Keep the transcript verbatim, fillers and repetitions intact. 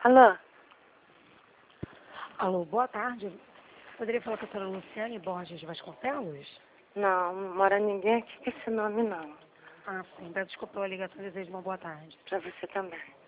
Alô? Alô, boa tarde. Poderia falar com a senhora Luciane Borges Vasconcelos? Não, não mora ninguém aqui com esse nome, não. Ah, sim. Peço desculpa pela ligação, desejo uma boa tarde. Pra você também.